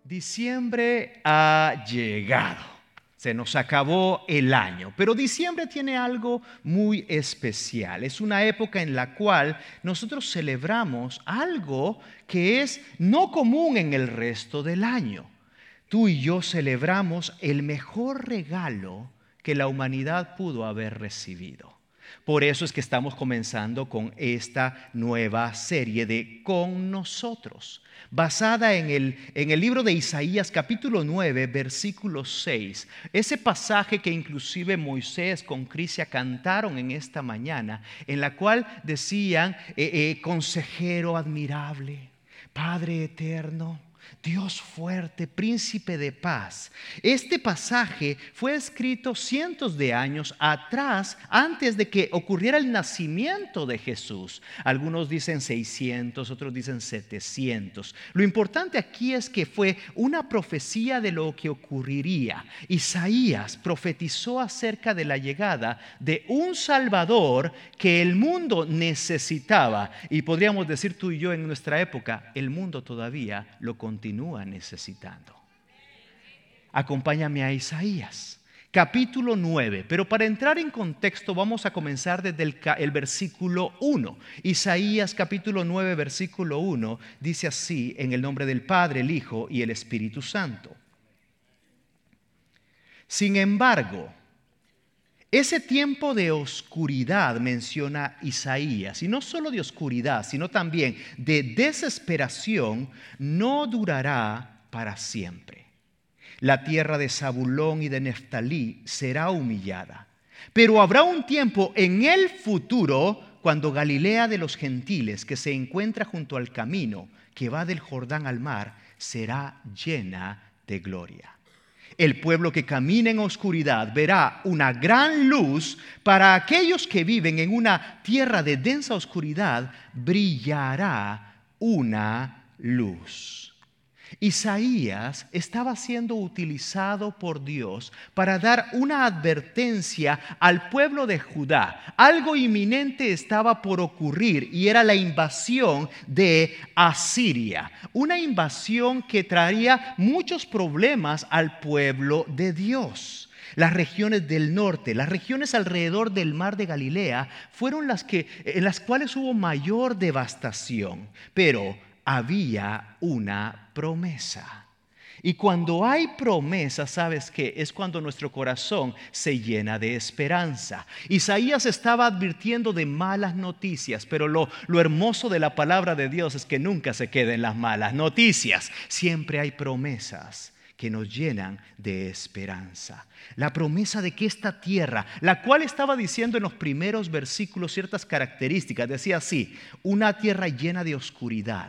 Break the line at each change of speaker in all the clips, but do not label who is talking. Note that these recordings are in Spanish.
Diciembre ha llegado, se nos acabó el año, pero diciembre tiene algo muy especial. Es una época en la cual nosotros celebramos algo que es no común en el resto del año. Tú y yo celebramos el mejor regalo que la humanidad pudo haber recibido. Por eso es que estamos comenzando con esta nueva serie de Con Nosotros, basada en el libro de Isaías capítulo 9, versículo 6. Ese pasaje que inclusive Moisés con Crisia cantaron en esta mañana, en la cual decían, consejero admirable, Padre eterno, Dios fuerte, príncipe de paz. Este pasaje fue escrito cientos de años atrás, antes de que ocurriera el nacimiento de Jesús. Algunos dicen 600, otros dicen 700. Lo importante aquí es que fue una profecía de lo que ocurriría. Isaías profetizó acerca de la llegada de un Salvador que el mundo necesitaba. Y podríamos decir tú y yo en nuestra época, el mundo todavía lo continúa necesitando. Acompáñame a Isaías capítulo 9, pero para entrar en contexto vamos a comenzar desde el versículo 1. Isaías capítulo 9 versículo 1 dice así: en el nombre del Padre, el Hijo y el Espíritu Santo. Sin embargo, ese tiempo de oscuridad menciona Isaías, y no solo de oscuridad, sino también de desesperación, no durará para siempre. La tierra de Zabulón y de Neftalí será humillada, pero habrá un tiempo en el futuro cuando Galilea de los gentiles, que se encuentra junto al camino que va del Jordán al mar, será llena de gloria. El pueblo que camina en oscuridad verá una gran luz. Para aquellos que viven en una tierra de densa oscuridad, brillará una luz. Isaías estaba siendo utilizado por Dios para dar una advertencia al pueblo de Judá. Algo inminente estaba por ocurrir y era la invasión de Asiria. Una invasión que traería muchos problemas al pueblo de Dios. Las regiones del norte, las regiones alrededor del mar de Galilea fueron en las cuales hubo mayor devastación, pero había una promesa. Y cuando hay promesa, ¿sabes qué? Es cuando nuestro corazón se llena de esperanza. Isaías estaba advirtiendo de malas noticias, pero lo hermoso de la palabra de Dios es que nunca se queden las malas noticias. Siempre hay promesas que nos llenan de esperanza. La promesa de que esta tierra, la cual estaba diciendo en los primeros versículos ciertas características, decía así: una tierra llena de oscuridad,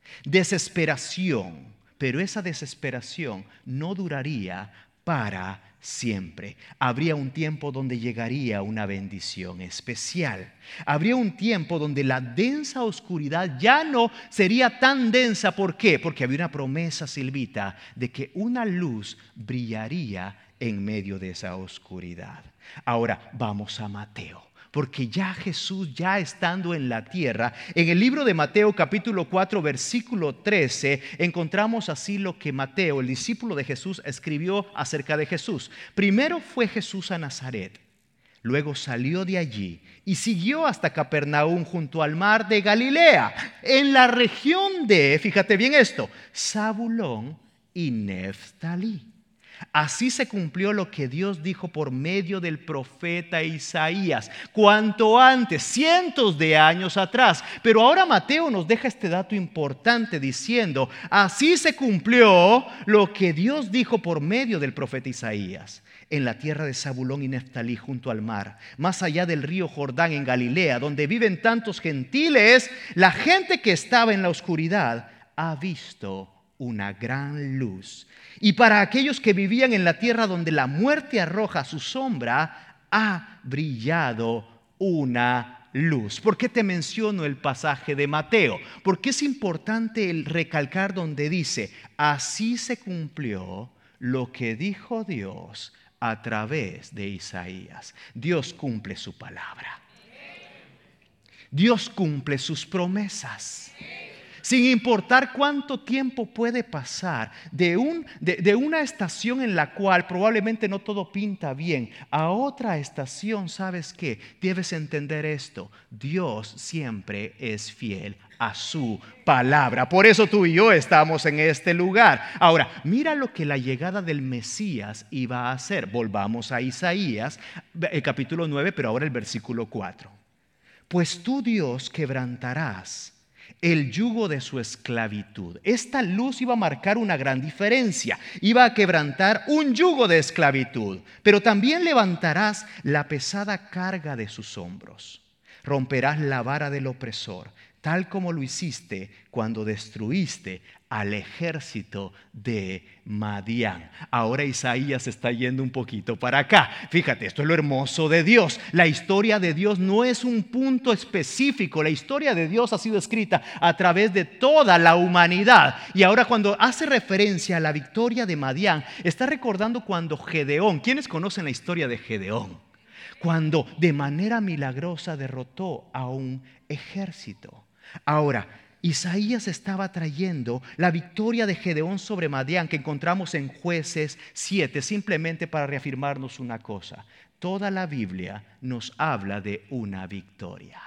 desesperación, pero esa desesperación no duraría para siempre. Habría un tiempo donde llegaría una bendición especial. Habría un tiempo donde la densa oscuridad ya no sería tan densa. ¿Por qué? Porque había una promesa, Silvita, de que una luz brillaría en medio de esa oscuridad. Ahora vamos a Mateo. Porque ya Jesús, ya estando en la tierra, en el libro de Mateo capítulo 4 versículo 13, encontramos así lo que Mateo, el discípulo de Jesús, escribió acerca de Jesús. Primero fue Jesús a Nazaret, luego salió de allí y siguió hasta Capernaum junto al mar de Galilea, en la región de, fíjate bien esto, Zabulón y Neftalí. Así se cumplió lo que Dios dijo por medio del profeta Isaías, cuanto antes, cientos de años atrás. Pero ahora Mateo nos deja este dato importante diciendo: así se cumplió lo que Dios dijo por medio del profeta Isaías. En la tierra de Zabulón y Neftalí, junto al mar, más allá del río Jordán en Galilea, donde viven tantos gentiles, la gente que estaba en la oscuridad ha visto una gran luz. Y para aquellos que vivían en la tierra donde la muerte arroja su sombra, ha brillado una luz. ¿Por qué te menciono el pasaje de Mateo? Porque es importante el recalcar donde dice: así se cumplió lo que dijo Dios a través de Isaías. Dios cumple su palabra. Dios cumple sus promesas. Sin importar cuánto tiempo puede pasar de una estación en la cual probablemente no todo pinta bien a otra estación, ¿sabes qué? Debes entender esto: Dios siempre es fiel a su palabra. Por eso tú y yo estamos en este lugar. Ahora, mira lo que la llegada del Mesías iba a hacer. Volvamos a Isaías, capítulo 9, pero ahora el versículo 4. Pues tú, Dios, quebrantarás el yugo de su esclavitud. Esta luz iba a marcar una gran diferencia. Iba a quebrantar un yugo de esclavitud, pero también levantarás la pesada carga de sus hombros. Romperás la vara del opresor, tal como lo hiciste cuando destruiste al ejército de Madián. Ahora Isaías está yendo un poquito para acá. Fíjate, esto es lo hermoso de Dios. La historia de Dios no es un punto específico. La historia de Dios ha sido escrita a través de toda la humanidad. Y ahora cuando hace referencia a la victoria de Madián, está recordando cuando Gedeón, ¿quiénes conocen la historia de Gedeón? Cuando de manera milagrosa derrotó a un ejército. Ahora, Isaías estaba trayendo la victoria de Gedeón sobre Madián que encontramos en Jueces 7, simplemente para reafirmarnos una cosa: toda la Biblia nos habla de una victoria.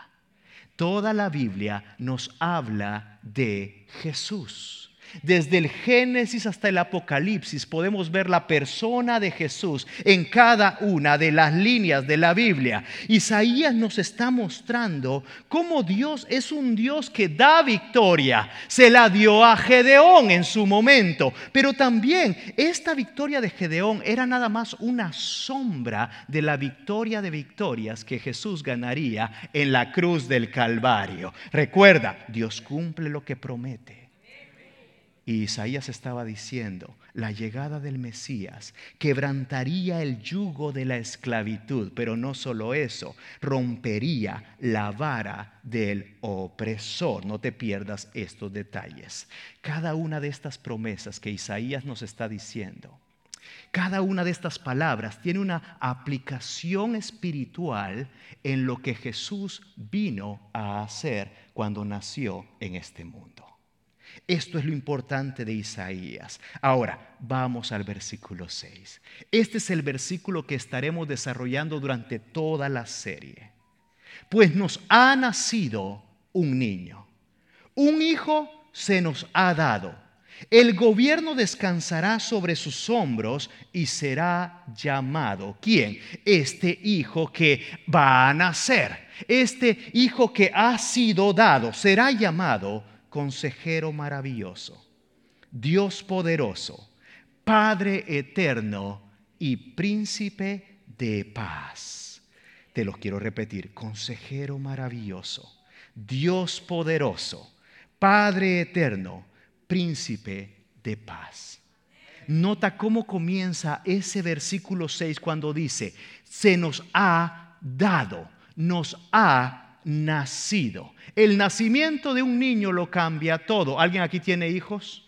Toda la Biblia nos habla de Jesús. Desde el Génesis hasta el Apocalipsis podemos ver la persona de Jesús en cada una de las líneas de la Biblia. Isaías nos está mostrando cómo Dios es un Dios que da victoria. Se la dio a Gedeón en su momento, pero también esta victoria de Gedeón era nada más una sombra de la victoria de victorias que Jesús ganaría en la cruz del Calvario. Recuerda, Dios cumple lo que promete. Y Isaías estaba diciendo: la llegada del Mesías quebrantaría el yugo de la esclavitud, pero no solo eso, rompería la vara del opresor. No te pierdas estos detalles. Cada una de estas promesas que Isaías nos está diciendo, cada una de estas palabras tiene una aplicación espiritual en lo que Jesús vino a hacer cuando nació en este mundo. Esto es lo importante de Isaías. Ahora, vamos al versículo 6. Este es el versículo que estaremos desarrollando durante toda la serie. Pues nos ha nacido un niño, un hijo se nos ha dado. El gobierno descansará sobre sus hombros y será llamado. ¿Quién? Este hijo que va a nacer, este hijo que ha sido dado, será llamado Consejero maravilloso, Dios poderoso, Padre eterno y Príncipe de paz. Te los quiero repetir: Consejero maravilloso, Dios poderoso, Padre eterno, Príncipe de paz. Nota cómo comienza ese versículo 6 cuando dice: se nos ha dado, nos ha nacido. El nacimiento de un niño lo cambia todo. ¿Alguien aquí tiene hijos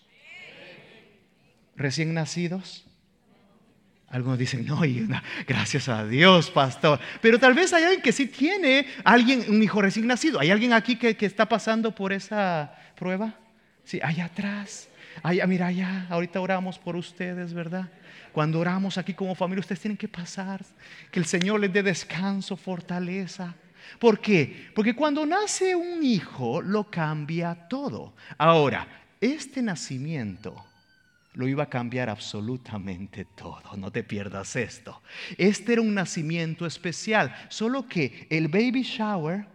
recién nacidos? Algunos dicen: no, gracias a Dios, pastor. Pero tal vez hay alguien que sí tiene un hijo recién nacido. ¿Hay alguien aquí que está pasando por esa prueba? Sí, allá atrás. Mira, allá, ahorita oramos por ustedes, ¿verdad? Cuando oramos aquí como familia, ustedes tienen que pasar. Que el Señor les dé descanso, fortaleza. ¿Por qué? Porque cuando nace un hijo lo cambia todo. Ahora, este nacimiento lo iba a cambiar absolutamente todo. No te pierdas esto. Este era un nacimiento especial, solo que el baby shower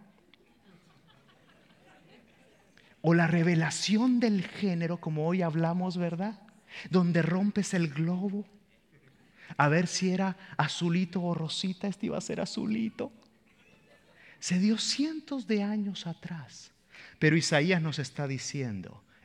o la revelación del género, como hoy hablamos, ¿verdad? Donde rompes el globo a ver si era azulito o rosita. Este iba a ser azulito. Se dio cientos de años atrás. Pero Isaías nos está diciendo: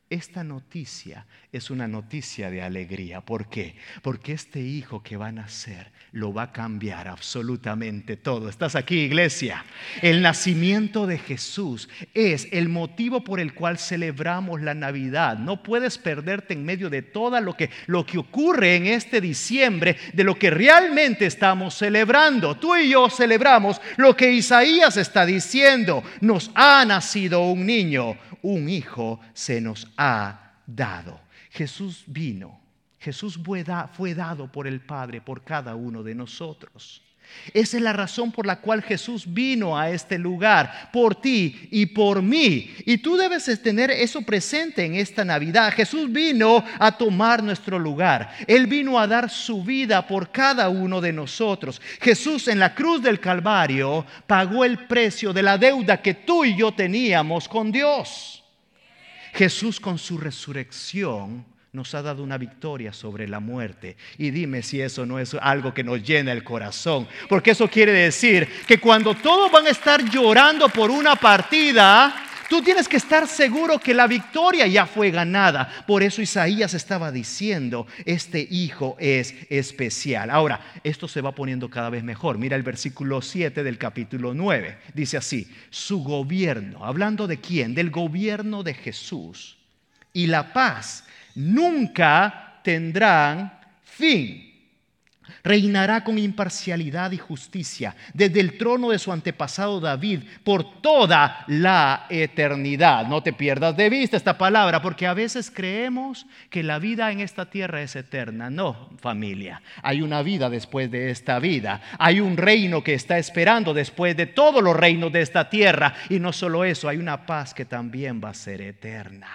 Esta noticia es una noticia de alegría. ¿Por qué? Porque este hijo que va a nacer lo va a cambiar absolutamente todo. ¿Estás aquí, iglesia? El nacimiento de Jesús es el motivo por el cual celebramos la Navidad. No puedes perderte en medio de todo lo que ocurre en este diciembre, de lo que realmente estamos celebrando. Tú y yo celebramos lo que Isaías está diciendo. Nos ha nacido un niño, un hijo se nos ha dado. Jesús vino. Jesús fue dado por el Padre por cada uno de nosotros. Esa es la razón por la cual Jesús vino a este lugar, por ti y por mí. Y tú debes tener eso presente en esta Navidad. Jesús vino a tomar nuestro lugar. Él vino a dar su vida por cada uno de nosotros. Jesús en la cruz del Calvario pagó el precio de la deuda que tú y yo teníamos con Dios. Jesús con su resurrección nos ha dado una victoria sobre la muerte. Y dime si eso no es algo que nos llena el corazón. Porque eso quiere decir que cuando todos van a estar llorando por una partida, tú tienes que estar seguro que la victoria ya fue ganada. Por eso Isaías estaba diciendo, este hijo es especial. Ahora, esto se va poniendo cada vez mejor. Mira el versículo 7 del capítulo 9. Dice así, su gobierno, hablando de quién, del gobierno de Jesús, y la paz nunca tendrán fin. Reinará con imparcialidad y justicia desde el trono de su antepasado David por toda la eternidad. No te pierdas de vista esta palabra, porque a veces creemos que la vida en esta tierra es eterna. No, familia, hay una vida después de esta vida. Hay un reino que está esperando después de todos los reinos de esta tierra. Y no solo eso, hay una paz que también va a ser eterna.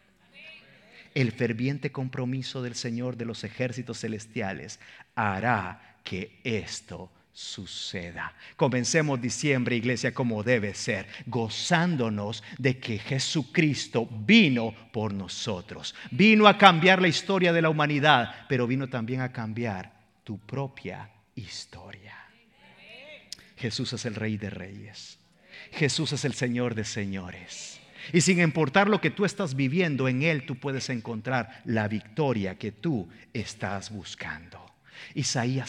El ferviente compromiso del Señor de los ejércitos celestiales hará que esto suceda. Comencemos diciembre, iglesia, como debe ser, gozándonos de que Jesucristo vino por nosotros. Vino a cambiar la historia de la humanidad, pero vino también a cambiar tu propia historia. Jesús es el Rey de Reyes. Jesús es el Señor de señores. Y sin importar lo que tú estás viviendo, en Él tú puedes encontrar la victoria que tú estás buscando. Isaías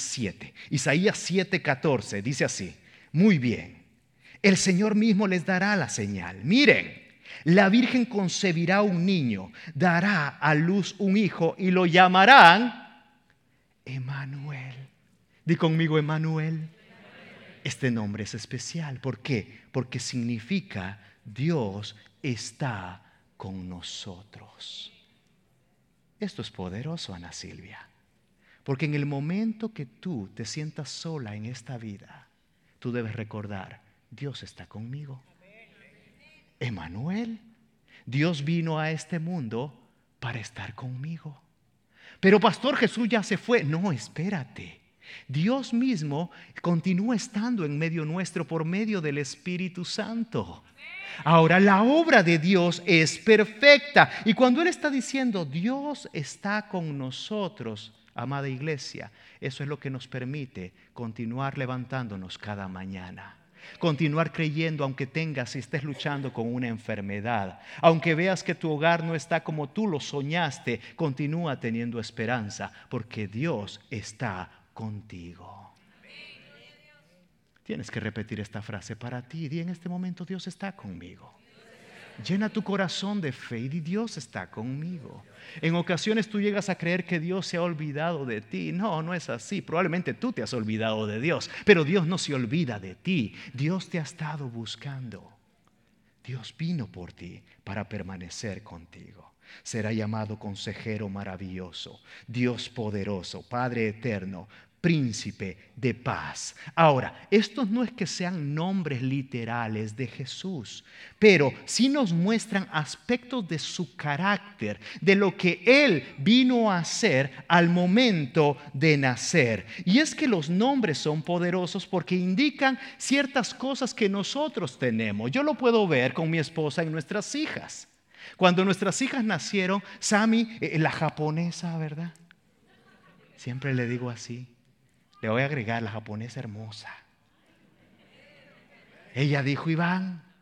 7:14 dice así, muy bien, el Señor mismo les dará la señal. Miren, la Virgen concebirá un niño, dará a luz un hijo y lo llamarán Emmanuel. Di conmigo, Emmanuel. Este nombre es especial. ¿Por qué? Porque significa Dios está con nosotros. Esto es poderoso, Ana Silvia, porque en el momento que tú te sientas sola en esta vida, tú debes recordar, Dios está conmigo. Emmanuel, Dios vino a este mundo para estar conmigo. Pero pastor, Jesús ya se fue. No, espérate. Dios mismo continúa estando en medio nuestro por medio del Espíritu Santo. Ahora, la obra de Dios es perfecta. Y cuando Él está diciendo, Dios está con nosotros, amada iglesia, eso es lo que nos permite continuar levantándonos cada mañana. Continuar creyendo aunque tengas y estés luchando con una enfermedad. Aunque veas que tu hogar no está como tú lo soñaste, continúa teniendo esperanza porque Dios está contigo. Tienes que repetir esta frase para ti. Di en este momento, Dios está conmigo. Llena tu corazón de fe y di, Dios está conmigo. En ocasiones tú llegas a creer que Dios se ha olvidado de ti. No, no es así. Probablemente tú te has olvidado de Dios, pero Dios no se olvida de ti. Dios te ha estado buscando. Dios vino por ti para permanecer contigo. Será llamado Consejero Maravilloso, Dios Poderoso, Padre Eterno, Príncipe de paz. Ahora, estos no es que sean nombres literales de Jesús, pero sí nos muestran aspectos de su carácter, de lo que Él vino a hacer al momento de nacer. Y es que los nombres son poderosos porque indican ciertas cosas que nosotros tenemos. Yo lo puedo ver con mi esposa y nuestras hijas. Cuando nuestras hijas nacieron, Sami, la japonesa, ¿verdad? Siempre le digo así. Le voy a agregar la japonesa hermosa. Ella dijo, Iván,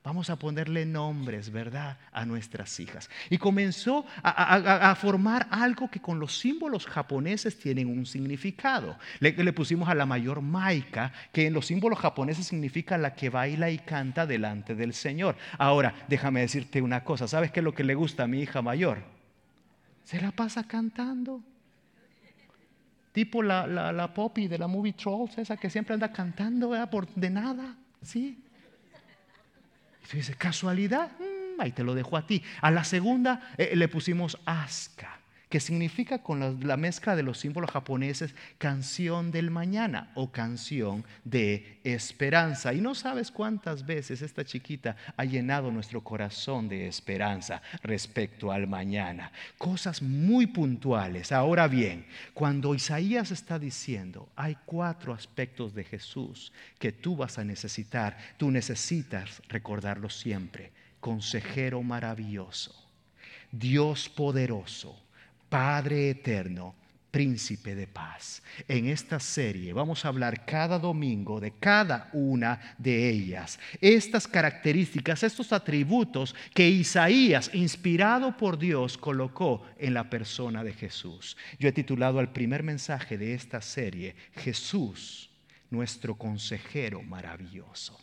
Vamos a ponerle nombres, ¿verdad?, a nuestras hijas. Y comenzó a formar algo que con los símbolos japoneses tienen un significado. Le pusimos a la mayor Maika, que en los símbolos japoneses significa la que baila y canta delante del Señor. Ahora, déjame decirte una cosa. ¿Sabes qué es lo que le gusta a mi hija mayor? Se la pasa cantando. Tipo la Poppy de la movie Trolls, esa que siempre anda cantando, ¿verdad?, por de nada, ¿sí? Y tú dices, ¿casualidad? Ahí te lo dejo a ti. A la segunda le pusimos Asuka, que significa con la mezcla de los símbolos japoneses canción del mañana o canción de esperanza. Y no sabes cuántas veces esta chiquita ha llenado nuestro corazón de esperanza respecto al mañana. Cosas muy puntuales. Ahora bien, cuando Isaías está diciendo, hay 4 aspectos de Jesús que tú vas a necesitar, tú necesitas recordarlo siempre. Consejero maravilloso, Dios poderoso, Padre eterno, príncipe de paz. En esta serie vamos a hablar cada domingo de cada una de ellas. Estas características, estos atributos que Isaías, inspirado por Dios, colocó en la persona de Jesús. Yo he titulado al primer mensaje de esta serie, Jesús, nuestro consejero maravilloso.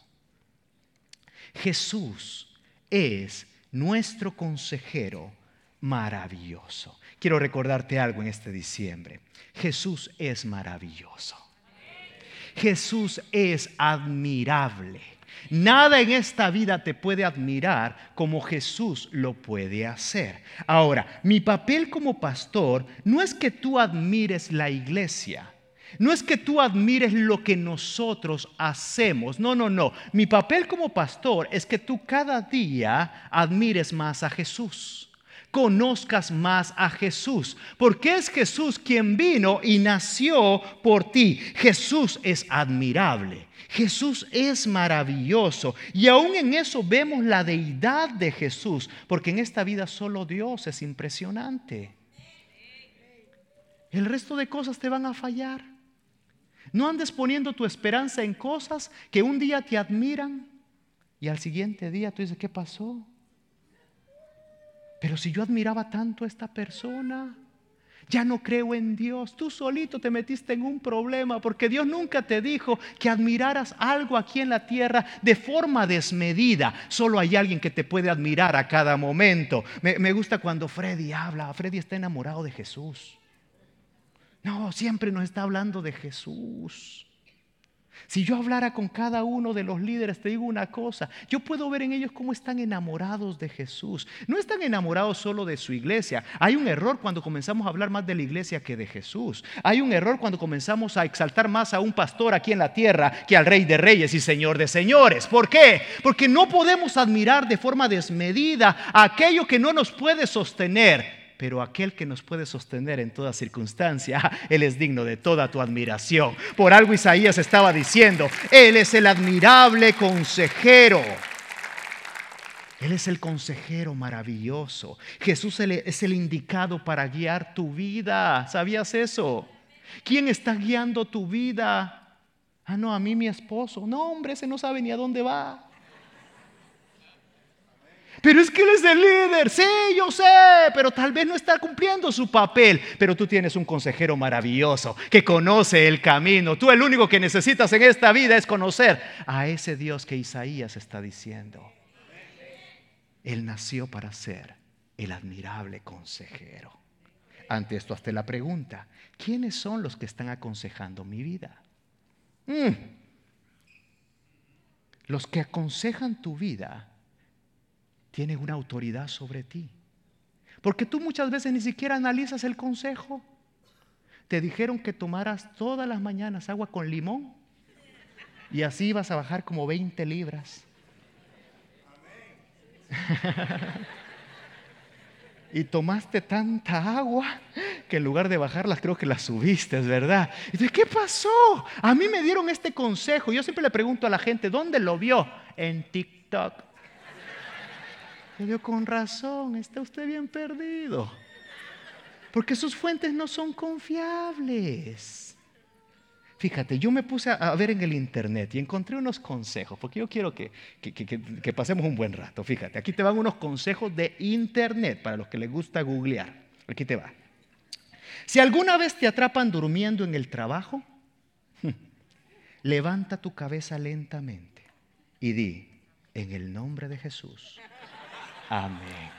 Jesús es nuestro consejero maravilloso. Quiero recordarte algo en este diciembre. Jesús es maravilloso. Jesús es admirable. Nada en esta vida te puede admirar como Jesús lo puede hacer. Ahora, mi papel como pastor no es que tú admires la iglesia. No es que tú admires lo que nosotros hacemos. No. Mi papel como pastor es que tú cada día admires más a Jesús. Conozcas más a Jesús, porque es Jesús quien vino y nació por ti. Jesús es admirable, Jesús es maravilloso, y aún en eso vemos la deidad de Jesús, porque en esta vida solo Dios es impresionante. El resto de cosas te van a fallar. No andes poniendo tu esperanza en cosas que un día te admiran y al siguiente día tú dices, ¿qué pasó? Pero si yo admiraba tanto a esta persona, ya no creo en Dios. Tú solito te metiste en un problema, porque Dios nunca te dijo que admiraras algo aquí en la tierra de forma desmedida. Solo hay alguien que te puede admirar a cada momento. Me gusta cuando Freddy habla. Freddy está enamorado de Jesús. No, siempre nos está hablando de Jesús. Si yo hablara con cada uno de los líderes, te digo una cosa, yo puedo ver en ellos cómo están enamorados de Jesús. No están enamorados solo de su iglesia. Hay un error cuando comenzamos a hablar más de la iglesia que de Jesús. Hay un error cuando comenzamos a exaltar más a un pastor aquí en la tierra que al Rey de Reyes y Señor de Señores. ¿Por qué? Porque no podemos admirar de forma desmedida a aquello que no nos puede sostener. Pero aquel que nos puede sostener en toda circunstancia, Él es digno de toda tu admiración. Por algo Isaías estaba diciendo, Él es el admirable consejero. Él es el consejero maravilloso. Jesús es el indicado para guiar tu vida. ¿Sabías eso? ¿Quién está guiando tu vida? No, a mí mi esposo. No, hombre, ese no sabe ni a dónde va. Pero es que Él es el líder, sí, yo sé, pero tal vez no está cumpliendo su papel. Pero tú tienes un consejero maravilloso que conoce el camino. Tú el único que necesitas en esta vida es conocer a ese Dios que Isaías está diciendo. Él nació para ser el admirable consejero. Ante esto, hazte la pregunta, ¿quiénes son los que están aconsejando mi vida? Los que aconsejan tu vida tiene una autoridad sobre ti. Porque tú muchas veces ni siquiera analizas el consejo. Te dijeron que tomaras todas las mañanas agua con limón y así vas a bajar como 20 libras. Y tomaste tanta agua que en lugar de bajarlas creo que las subiste, es verdad. Y dices, ¿qué pasó? A mí me dieron este consejo. Yo siempre le pregunto a la gente, ¿dónde lo vio? En TikTok. Y yo, con razón, está usted bien perdido. Porque sus fuentes no son confiables. Fíjate, yo me puse a ver en el internet y encontré unos consejos, porque yo quiero que pasemos un buen rato. Fíjate, aquí te van unos consejos de internet para los que les gusta googlear. Aquí te va. Si alguna vez te atrapan durmiendo en el trabajo, levanta tu cabeza lentamente y di, en el nombre de Jesús, amén.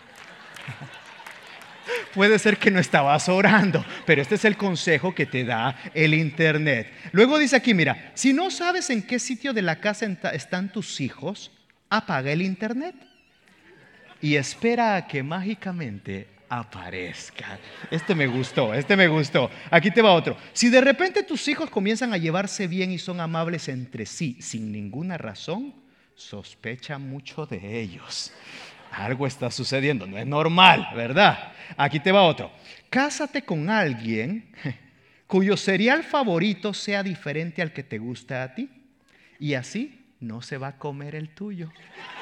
Puede ser que no estabas orando, pero este es el consejo que te da el internet. Luego dice aquí, mira, si no sabes en qué sitio de la casa están tus hijos, apaga el internet y espera a que mágicamente aparezca. Este me gustó. Aquí te va otro. Si de repente tus hijos comienzan a llevarse bien y son amables entre sí sin ninguna razón, sospecha mucho de ellos. Algo está sucediendo, no es normal, ¿verdad? Aquí te va otro. Cásate con alguien cuyo cereal favorito sea diferente al que te gusta a ti, y así no se va a comer el tuyo.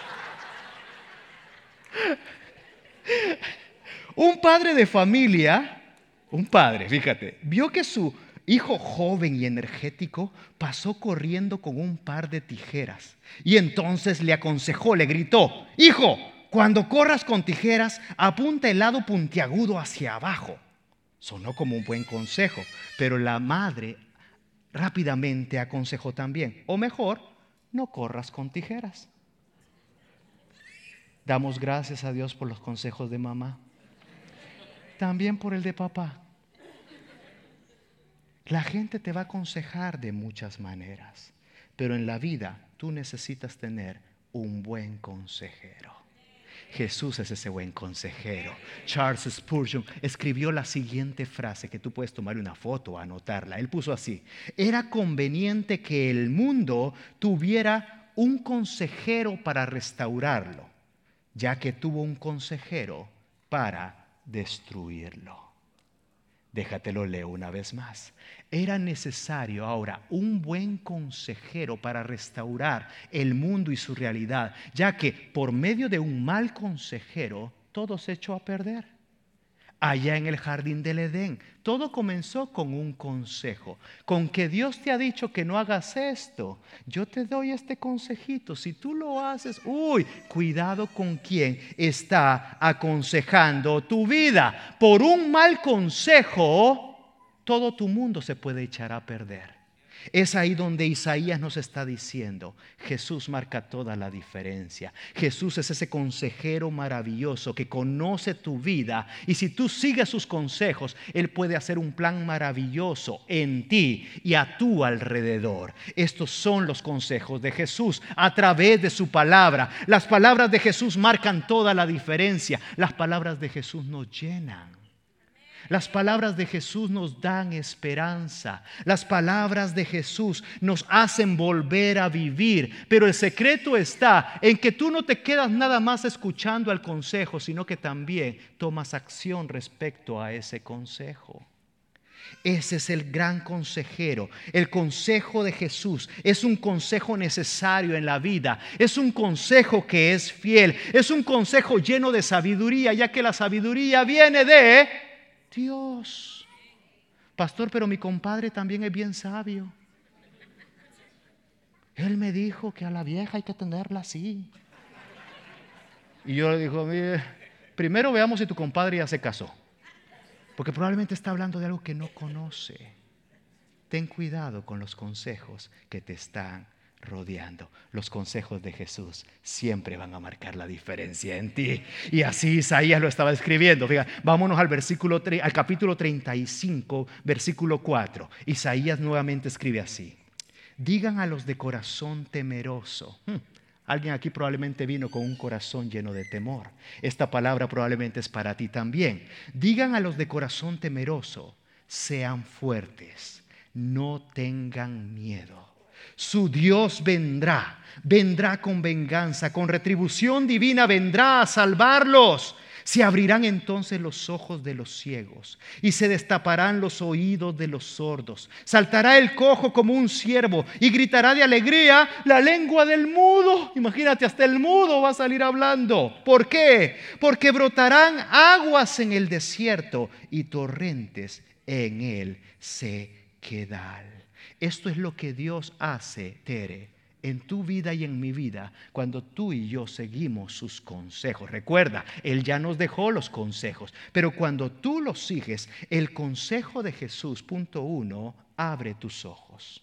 Un padre de familia, fíjate, vio que su hijo joven y energético pasó corriendo con un par de tijeras y entonces le aconsejó, le gritó, hijo, cuando corras con tijeras, apunta el lado puntiagudo hacia abajo. Sonó como un buen consejo, pero la madre rápidamente aconsejó también, o mejor, no corras con tijeras. Damos gracias a Dios por los consejos de mamá, también por el de papá. La gente te va a aconsejar de muchas maneras, pero en la vida tú necesitas tener un buen consejero. Jesús es ese buen consejero. Charles Spurgeon escribió la siguiente frase que tú puedes tomar una foto o anotarla. Él puso así: era conveniente que el mundo tuviera un consejero para restaurarlo, ya que tuvo un consejero para destruirlo. Déjatelo leo una vez más. Era necesario ahora un buen consejero para restaurar el mundo y su realidad, ya que por medio de un mal consejero todo se echó a perder. Allá en el jardín del Edén, todo comenzó con un consejo, con que Dios te ha dicho que no hagas esto. Yo te doy este consejito, si tú lo haces, cuidado con quien está aconsejando tu vida. Por un mal consejo, todo tu mundo se puede echar a perder. Es ahí donde Isaías nos está diciendo, Jesús marca toda la diferencia. Jesús es ese consejero maravilloso que conoce tu vida, y si tú sigues sus consejos, Él puede hacer un plan maravilloso en ti y a tu alrededor. Estos son los consejos de Jesús a través de su palabra. Las palabras de Jesús marcan toda la diferencia. Las palabras de Jesús nos llenan. Las palabras de Jesús nos dan esperanza. Las palabras de Jesús nos hacen volver a vivir. Pero el secreto está en que tú no te quedas nada más escuchando al consejo, sino que también tomas acción respecto a ese consejo. Ese es el gran consejero. El consejo de Jesús es un consejo necesario en la vida. Es un consejo que es fiel. Es un consejo lleno de sabiduría, ya que la sabiduría viene de Dios. Pastor, pero mi compadre también es bien sabio. Él me dijo que a la vieja hay que tenerla así. Y yo le digo, mire, primero veamos si tu compadre ya se casó, porque probablemente está hablando de algo que no conoce. Ten cuidado con los consejos que te están rodeando. Los consejos de Jesús siempre van a marcar la diferencia en ti. Y así Isaías lo estaba escribiendo. Fíjate, vámonos al capítulo 35, versículo 4. Isaías nuevamente escribe así: digan a los de corazón temeroso. Alguien aquí probablemente vino con un corazón lleno de temor. Esta palabra probablemente es para ti también. Digan a los de corazón temeroso: sean fuertes, no tengan miedo. Su Dios vendrá con venganza, con retribución divina vendrá a salvarlos. Se abrirán entonces los ojos de los ciegos y se destaparán los oídos de los sordos. Saltará el cojo como un ciervo y gritará de alegría la lengua del mudo. Imagínate, hasta el mudo va a salir hablando. ¿Por qué? Porque brotarán aguas en el desierto y torrentes en el sequedal. Esto es lo que Dios hace, Tere, en tu vida y en mi vida, cuando tú y yo seguimos sus consejos. Recuerda, Él ya nos dejó los consejos, pero cuando tú los sigues, el consejo de Jesús, punto 1, abre tus ojos.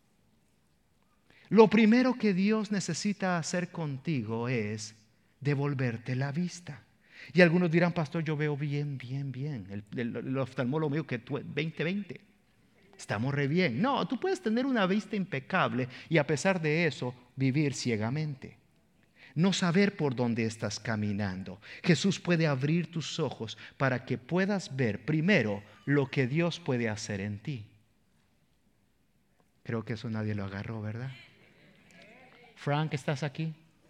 Lo primero que Dios necesita hacer contigo es devolverte la vista. Y algunos dirán, pastor, yo veo bien. El oftalmólogo me dijo que 20/20. Estamos re bien. No, tú puedes tener una vista impecable y a pesar de eso vivir ciegamente. No saber por dónde estás caminando. Jesús puede abrir tus ojos para que puedas ver primero lo que Dios puede hacer en ti. Creo que eso nadie lo agarró, ¿verdad? Frank, ¿estás aquí?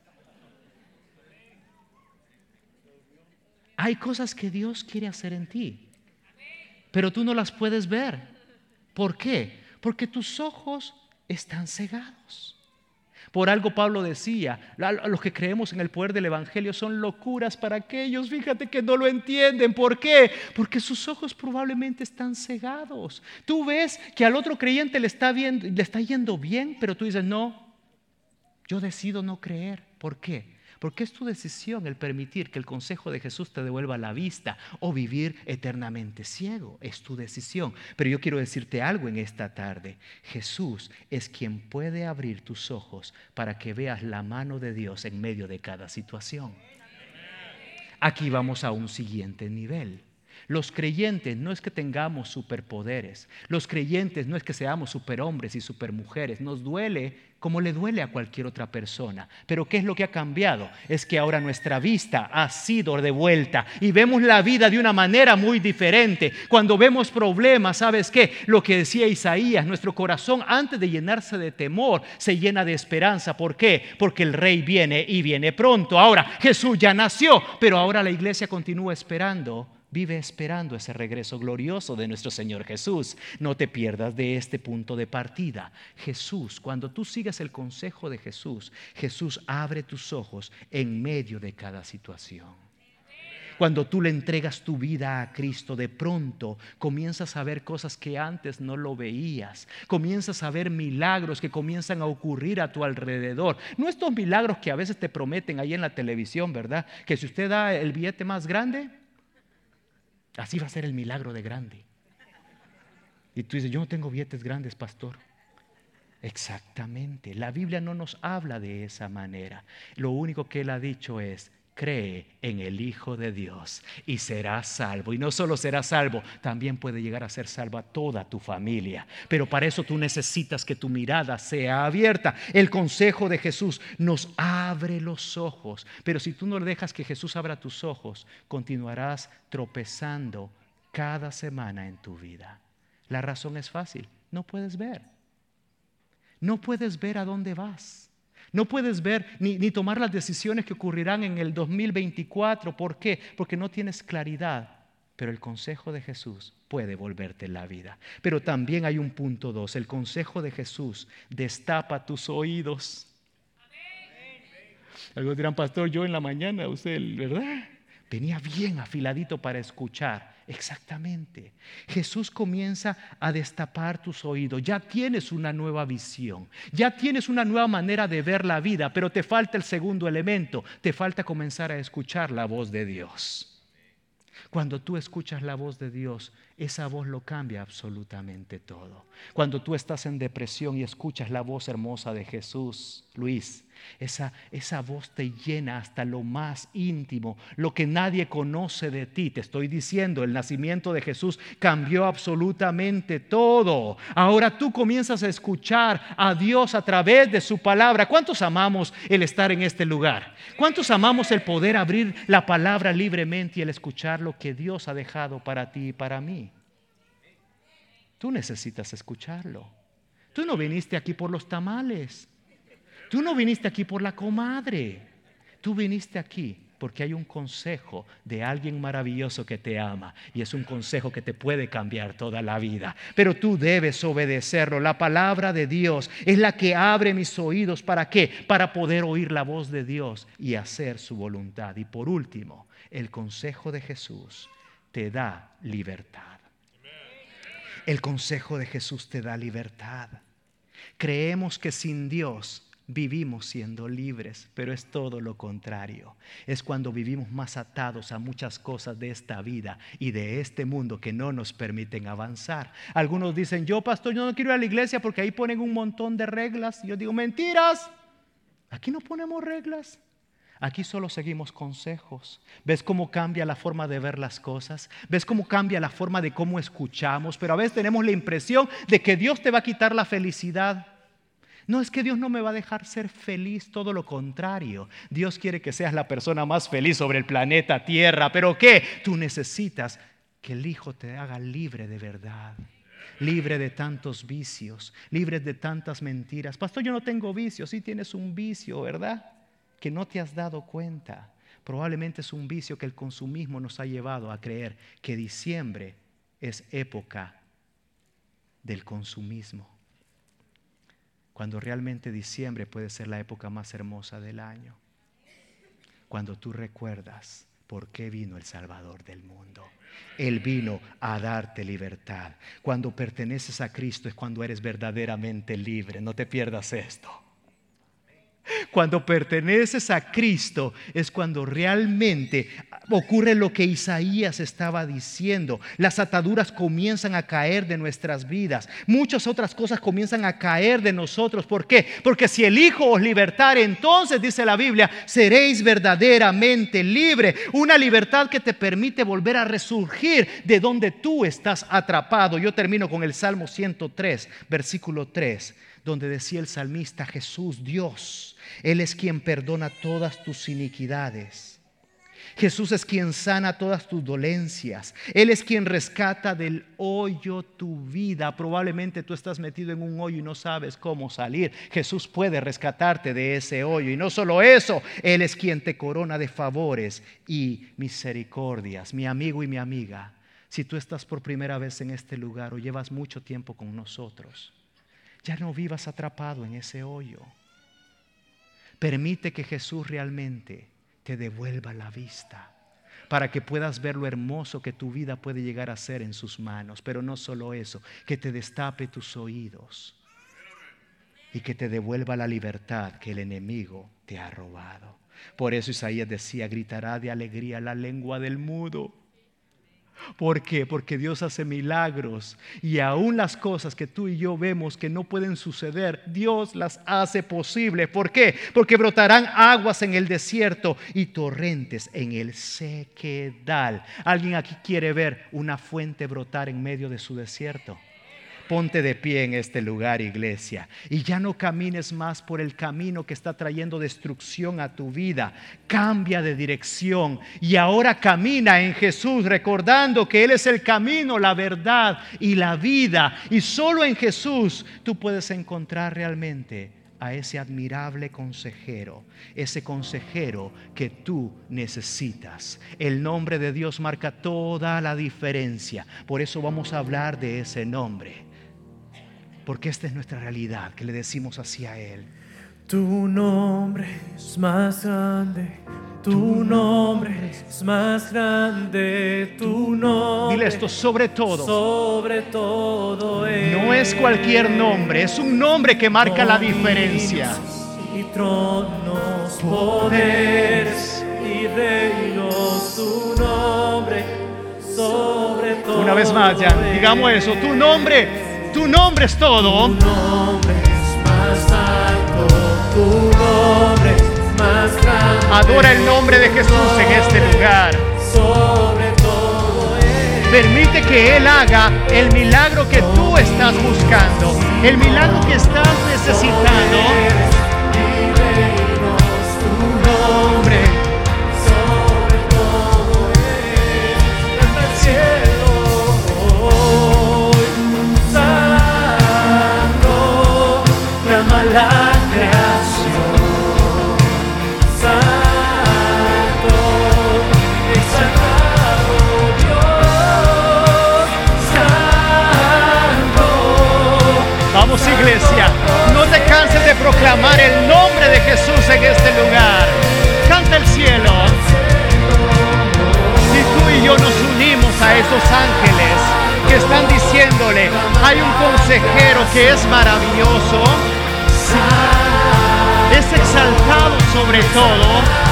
Hay cosas que Dios quiere hacer en ti, pero tú no las puedes ver. ¿Por qué? Porque tus ojos están cegados. Por algo Pablo decía, los que creemos en el poder del Evangelio son locuras para aquellos, fíjate, que no lo entienden. ¿Por qué? Porque sus ojos probablemente están cegados. Tú ves que al otro creyente le está yendo bien, pero tú dices, no, yo decido no creer. ¿Por qué? Porque es tu decisión el permitir que el consejo de Jesús te devuelva la vista o vivir eternamente ciego. Es tu decisión. Pero yo quiero decirte algo en esta tarde. Jesús es quien puede abrir tus ojos para que veas la mano de Dios en medio de cada situación. Aquí vamos a un siguiente nivel. Los creyentes no es que tengamos superpoderes. Los creyentes no es que seamos superhombres y supermujeres. Nos duele como le duele a cualquier otra persona. Pero ¿qué es lo que ha cambiado? Es que ahora nuestra vista ha sido devuelta y vemos la vida de una manera muy diferente. Cuando vemos problemas, ¿sabes qué? Lo que decía Isaías, nuestro corazón antes de llenarse de temor se llena de esperanza. ¿Por qué? Porque el Rey viene y viene pronto. Ahora Jesús ya nació, pero ahora la iglesia continúa esperando. Vive esperando ese regreso glorioso de nuestro Señor Jesús. No te pierdas de este punto de partida. Jesús, cuando tú sigas el consejo de Jesús, Jesús abre tus ojos en medio de cada situación. Cuando tú le entregas tu vida a Cristo, de pronto comienzas a ver cosas que antes no lo veías. Comienzas a ver milagros que comienzan a ocurrir a tu alrededor. No estos milagros que a veces te prometen ahí en la televisión, ¿verdad? Que si usted da el billete más grande, así va a ser el milagro de grande. Y tú dices, yo no tengo billetes grandes, pastor. Exactamente. La Biblia no nos habla de esa manera. Lo único que Él ha dicho es, cree en el Hijo de Dios y serás salvo. Y no solo serás salvo, también puede llegar a ser salva toda tu familia. Pero para eso tú necesitas que tu mirada sea abierta. El consejo de Jesús nos abre los ojos. Pero si tú no le dejas que Jesús abra tus ojos, continuarás tropezando cada semana en tu vida. La razón es fácil, no puedes ver. No puedes ver a dónde vas. No puedes ver ni tomar las decisiones que ocurrirán en el 2024. ¿Por qué? Porque no tienes claridad. Pero el consejo de Jesús puede volverte la vida. Pero también hay un punto 2. El consejo de Jesús destapa tus oídos. Algunos dirán, pastor, yo en la mañana, usted, ¿verdad? Venía bien afiladito para escuchar. Exactamente. Jesús comienza a destapar tus oídos. Ya tienes una nueva visión. Ya tienes una nueva manera de ver la vida. Pero te falta el segundo elemento. Te falta comenzar a escuchar la voz de Dios. Cuando tú escuchas la voz de Dios, esa voz lo cambia absolutamente todo. Cuando tú estás en depresión y escuchas la voz hermosa de Jesús, Luis, esa voz te llena hasta lo más íntimo, lo que nadie conoce de ti. Te estoy diciendo, el nacimiento de Jesús cambió absolutamente todo. Ahora tú comienzas a escuchar a Dios a través de su palabra. ¿Cuántos amamos el estar en este lugar? ¿Cuántos amamos el poder abrir la palabra libremente y el escuchar lo que Dios ha dejado para ti y para mí? Tú necesitas escucharlo. Tú no viniste aquí por los tamales. Tú no viniste aquí por la comadre. Tú viniste aquí porque hay un consejo de alguien maravilloso que te ama. Y es un consejo que te puede cambiar toda la vida. Pero tú debes obedecerlo. La palabra de Dios es la que abre mis oídos. ¿Para qué? Para poder oír la voz de Dios y hacer su voluntad. Y por último, el consejo de Jesús te da libertad. El consejo de Jesús te da libertad. Creemos que sin Dios vivimos siendo libres, pero es todo lo contrario. Es cuando vivimos más atados a muchas cosas de esta vida y de este mundo que no nos permiten avanzar. Algunos dicen, pastor, yo no quiero ir a la iglesia porque ahí ponen un montón de reglas. Yo digo, mentiras. Aquí no ponemos reglas. Aquí solo seguimos consejos. ¿Ves cómo cambia la forma de ver las cosas? ¿Ves cómo cambia la forma de cómo escuchamos? Pero a veces tenemos la impresión de que Dios te va a quitar la felicidad. No, es que Dios no me va a dejar ser feliz, todo lo contrario. Dios quiere que seas la persona más feliz sobre el planeta Tierra. ¿Pero qué? Tú necesitas que el Hijo te haga libre de verdad, libre de tantos vicios, libre de tantas mentiras. Pastor, yo no tengo vicios. Sí tienes un vicio, ¿verdad? Que no te has dado cuenta. Probablemente es un vicio que el consumismo nos ha llevado a creer que diciembre es época del consumismo, cuando realmente diciembre puede ser la época más hermosa del año, cuando tú recuerdas por qué vino el Salvador del mundo. Él vino a darte libertad. Cuando perteneces a Cristo es cuando eres verdaderamente libre. No te pierdas esto. Cuando perteneces a Cristo es cuando realmente ocurre lo que Isaías estaba diciendo. Las ataduras comienzan a caer de nuestras vidas. Muchas otras cosas comienzan a caer de nosotros. ¿Por qué? Porque si el Hijo os libertare, entonces dice la Biblia, seréis verdaderamente libres. Una libertad que te permite volver a resurgir de donde tú estás atrapado. Yo termino con el Salmo 103, versículo 3. Donde decía el salmista, Jesús, Dios, Él es quien perdona todas tus iniquidades. Jesús es quien sana todas tus dolencias. Él es quien rescata del hoyo tu vida. Probablemente tú estás metido en un hoyo y no sabes cómo salir. Jesús puede rescatarte de ese hoyo. Y no solo eso, Él es quien te corona de favores y misericordias. Mi amigo y mi amiga, si tú estás por primera vez en este lugar o llevas mucho tiempo con nosotros, ya no vivas atrapado en ese hoyo. Permite que Jesús realmente te devuelva la vista para que puedas ver lo hermoso que tu vida puede llegar a ser en sus manos. Pero no solo eso, que te destape tus oídos y que te devuelva la libertad que el enemigo te ha robado. Por eso Isaías decía, gritará de alegría la lengua del mudo. ¿Por qué? Porque Dios hace milagros y aún las cosas que tú y yo vemos que no pueden suceder, Dios las hace posible. ¿Por qué? Porque brotarán aguas en el desierto y torrentes en el sequedal. ¿Alguien aquí quiere ver una fuente brotar en medio de su desierto? Ponte de pie en este lugar, iglesia, y ya no camines más por el camino que está trayendo destrucción a tu vida. Cambia de dirección y ahora camina en Jesús, recordando que Él es el camino, la verdad y la vida. Y solo en Jesús tú puedes encontrar realmente a ese admirable consejero, ese consejero que tú necesitas. El nombre de Dios marca toda la diferencia. Por eso vamos a hablar de ese nombre. Porque esta es nuestra realidad, que le decimos así a Él.
Tu nombre es más grande, tu nombre es más grande, tu nombre.
Dile esto, sobre todo.
Sobre todo es.
No es cualquier nombre, es un nombre que marca la diferencia.
Y tronos, poderes y reinos, tu nombre sobre todo.
Una vez más, ya, digamos eso, tu nombre es todo.
Tu nombre es más alto, tu nombre es más grande.
Adora el nombre de Jesús en este lugar.
Sobre todo es.
Permite que Él haga el milagro que tú estás buscando, el milagro que estás necesitando.
Tu nombre sobre todo es. Hasta el cielo. La creación, santo, exaltado Dios, santo.
Vamos, iglesia, no te canses de proclamar el nombre de Jesús en este lugar. Canta el cielo. Si tú y yo nos unimos a esos ángeles que están diciendo cantándole. Hay un consejero que es maravilloso, es exaltado sobre todo.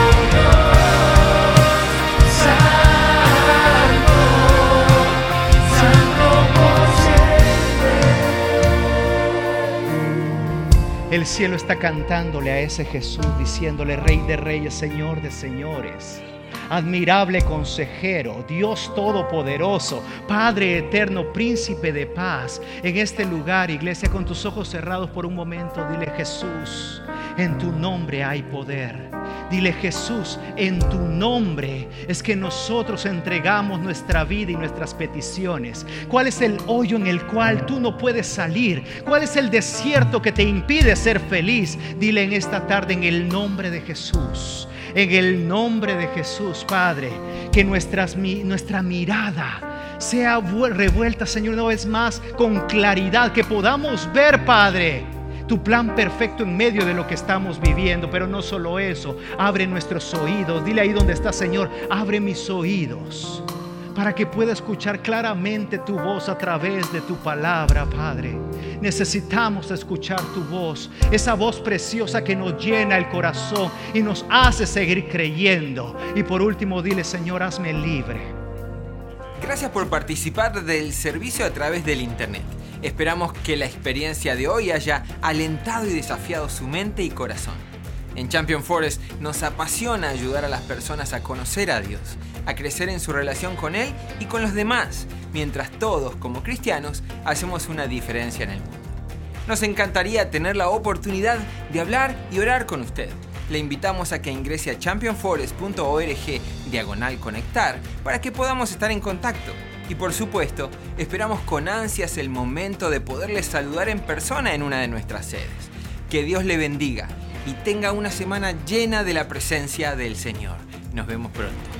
El cielo está cantándole a ese Jesús, diciéndole: Rey de reyes, Señor de señores, admirable consejero, Dios todopoderoso, Padre eterno, príncipe de paz. En este lugar, iglesia, con tus ojos cerrados por un momento, dile: Jesús, en tu nombre hay poder. Dile: Jesús, en tu nombre es que nosotros entregamos nuestra vida y nuestras peticiones. ¿Cuál es el hoyo en el cual tú no puedes salir? ¿Cuál es el desierto que te impide ser feliz? Dile en esta tarde: en el nombre de Jesús, en el nombre de Jesús, Padre, que nuestra mirada sea revuelta, Señor, una vez más con claridad, que podamos ver, Padre, tu plan perfecto en medio de lo que estamos viviendo. Pero no solo eso, abre nuestros oídos. Dile ahí donde está: Señor, abre mis oídos para que pueda escuchar claramente tu voz a través de tu palabra, Padre. Necesitamos escuchar tu voz, esa voz preciosa que nos llena el corazón y nos hace seguir creyendo. Y por último, dile: Señor, hazme libre.
Gracias por participar del servicio a través del internet. Esperamos que la experiencia de hoy haya alentado y desafiado su mente y corazón. En Champion Forest nos apasiona ayudar a las personas a conocer a Dios, a crecer en su relación con Él y con los demás, mientras todos, como cristianos, hacemos una diferencia en el mundo. Nos encantaría tener la oportunidad de hablar y orar con usted. Le invitamos a que ingrese a championforest.org/conectar para que podamos estar en contacto. Y por supuesto, esperamos con ansias el momento de poderles saludar en persona en una de nuestras sedes. Que Dios le bendiga y tenga una semana llena de la presencia del Señor. Nos vemos pronto.